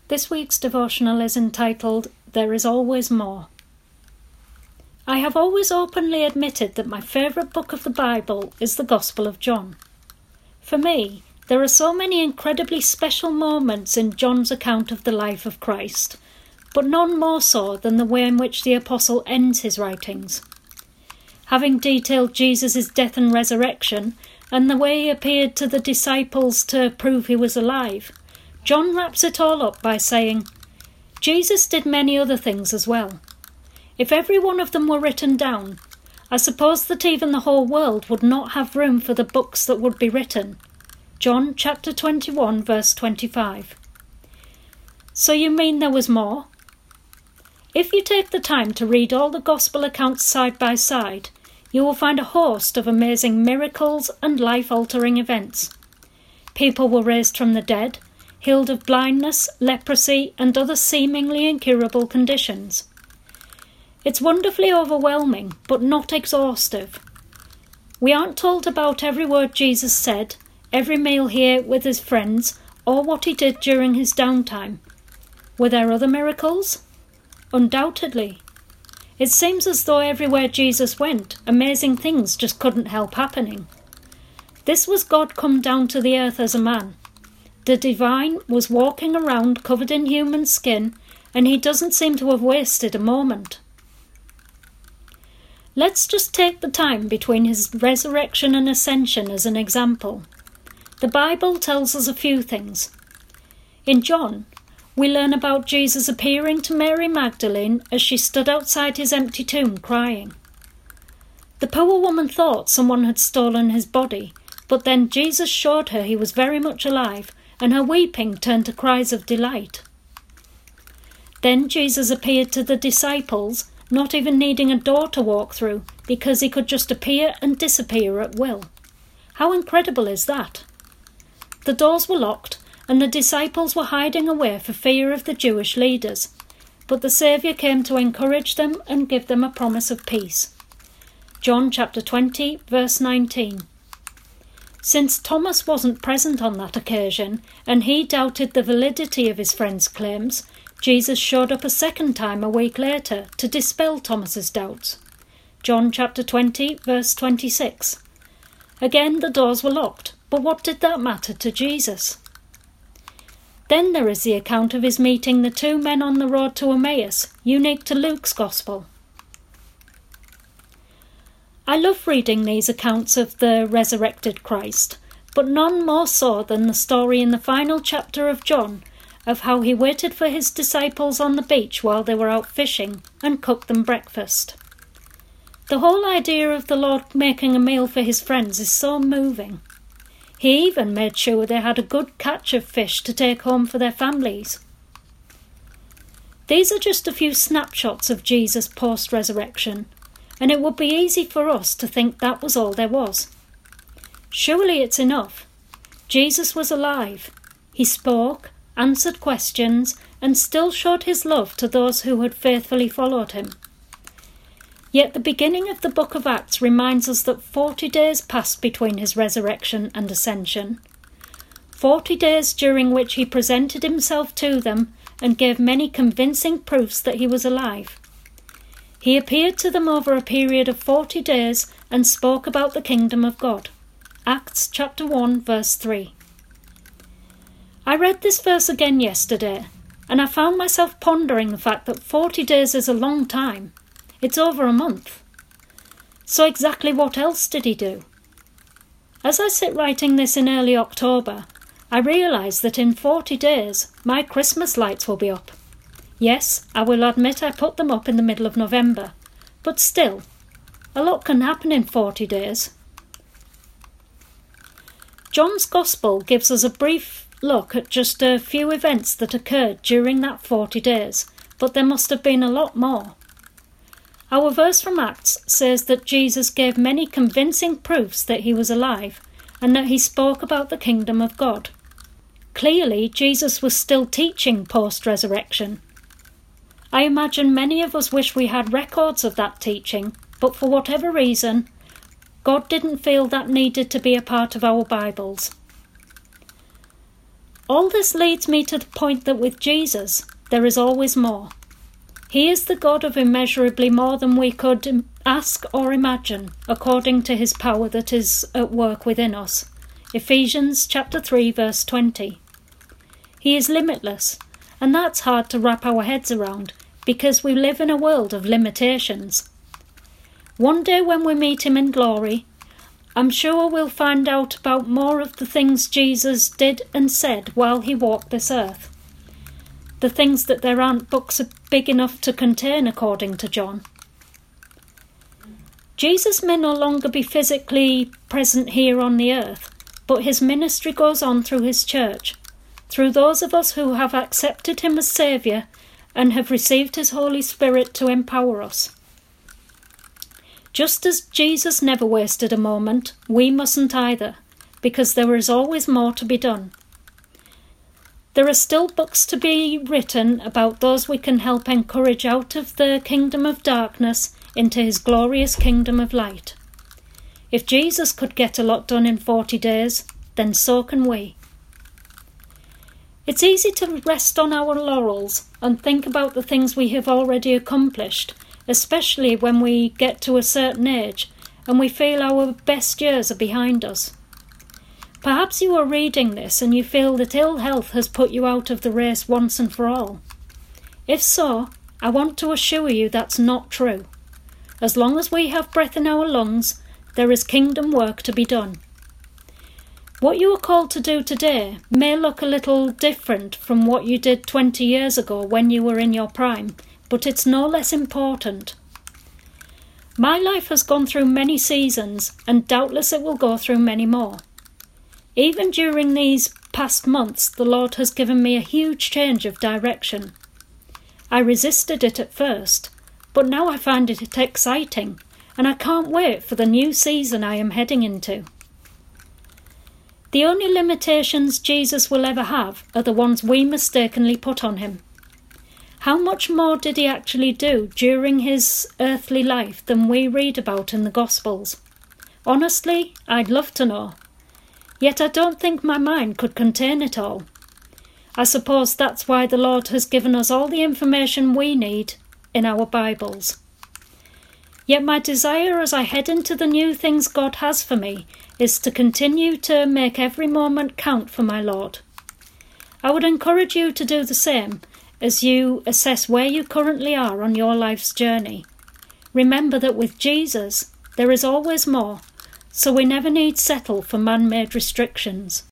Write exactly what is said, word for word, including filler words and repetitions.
This week's devotional is entitled, There is Always More. I have always openly admitted that my favourite book of the Bible is the Gospel of John. For me, there are so many incredibly special moments in John's account of the life of Christ, but none more so than the way in which the apostle ends his writings. Having detailed Jesus' death and resurrection, and the way he appeared to the disciples to prove he was alive, John wraps it all up by saying, Jesus did many other things as well. If every one of them were written down, I suppose that even the whole world would not have room for the books that would be written. John chapter twenty-one, verse twenty-five. So you mean there was more? If you take the time to read all the gospel accounts side by side, you will find a host of amazing miracles and life-altering events. People were raised from the dead, healed of blindness, leprosy, and other seemingly incurable conditions. It's wonderfully overwhelming, but not exhaustive. We aren't told about every word Jesus said, every meal he ate with his friends, or what he did during his downtime. Were there other miracles? Undoubtedly. It seems as though everywhere Jesus went, amazing things just couldn't help happening. This was God come down to the earth as a man. The divine was walking around covered in human skin, and he doesn't seem to have wasted a moment. Let's just take the time between his resurrection and ascension as an example. The Bible tells us a few things. In John, we learn about Jesus appearing to Mary Magdalene as she stood outside his empty tomb crying. The poor woman thought someone had stolen his body, but then Jesus showed her he was very much alive, and her weeping turned to cries of delight. Then Jesus appeared to the disciples, not even needing a door to walk through, because he could just appear and disappear at will. How incredible is that? The doors were locked, and the disciples were hiding away for fear of the Jewish leaders, but the Saviour came to encourage them and give them a promise of peace. John chapter twenty, verse nineteen. Since Thomas wasn't present on that occasion, and he doubted the validity of his friend's claims, Jesus showed up a second time a week later to dispel Thomas's doubts. John chapter twenty, verse twenty-six. Again the doors were locked, but what did that matter to Jesus? Then there is the account of his meeting the two men on the road to Emmaus, unique to Luke's Gospel. I love reading these accounts of the resurrected Christ, but none more so than the story in the final chapter of John of how he waited for his disciples on the beach while they were out fishing and cooked them breakfast. The whole idea of the Lord making a meal for his friends is so moving. He even made sure they had a good catch of fish to take home for their families. These are just a few snapshots of Jesus post-resurrection, and it would be easy for us to think that was all there was. Surely it's enough. Jesus was alive. He spoke, answered questions, and still showed his love to those who had faithfully followed him. Yet the beginning of the book of Acts reminds us that forty days passed between his resurrection and ascension. Forty days during which he presented himself to them and gave many convincing proofs that he was alive. He appeared to them over a period of forty days and spoke about the kingdom of God. Acts chapter one, verse three. I read this verse again yesterday, and I found myself pondering the fact that forty days is a long time. It's over a month. So exactly what else did he do? As I sit writing this in early October, I realise that in forty days my Christmas lights will be up. Yes, I will admit I put them up in the middle of November, but still, a lot can happen in forty days. John's Gospel gives us a brief look at just a few events that occurred during that forty days, but there must have been a lot more. Our verse from Acts says that Jesus gave many convincing proofs that he was alive and that he spoke about the kingdom of God. Clearly, Jesus was still teaching post-resurrection. I imagine many of us wish we had records of that teaching, but for whatever reason, God didn't feel that needed to be a part of our Bibles. All this leads me to the point that with Jesus, there is always more. He is the God of immeasurably more than we could ask or imagine, according to his power that is at work within us. Ephesians chapter three, verse twenty. He is limitless, and that's hard to wrap our heads around, because we live in a world of limitations. One day when we meet him in glory, I'm sure we'll find out about more of the things Jesus did and said while he walked this earth. The things that there aren't books big enough to contain, according to John. Jesus may no longer be physically present here on the earth, but his ministry goes on through his church, through those of us who have accepted him as Saviour and have received his Holy Spirit to empower us. Just as Jesus never wasted a moment, we mustn't either, because there is always more to be done. There are still books to be written about those we can help encourage out of the kingdom of darkness into his glorious kingdom of light. If Jesus could get a lot done in forty days, then so can we. It's easy to rest on our laurels and think about the things we have already accomplished, especially when we get to a certain age and we feel our best years are behind us. Perhaps you are reading this and you feel that ill health has put you out of the race once and for all. If so, I want to assure you that's not true. As long as we have breath in our lungs, there is kingdom work to be done. What you are called to do today may look a little different from what you did twenty years ago when you were in your prime, but it's no less important. My life has gone through many seasons, and doubtless it will go through many more. Even during these past months, the Lord has given me a huge change of direction. I resisted it at first, but now I find it exciting, and I can't wait for the new season I am heading into. The only limitations Jesus will ever have are the ones we mistakenly put on him. How much more did he actually do during his earthly life than we read about in the Gospels? Honestly, I'd love to know. Yet I don't think my mind could contain it all. I suppose that's why the Lord has given us all the information we need in our Bibles. Yet my desire as I head into the new things God has for me is to continue to make every moment count for my Lord. I would encourage you to do the same as you assess where you currently are on your life's journey. Remember that with Jesus, there is always more, so we never need settle for man-made restrictions.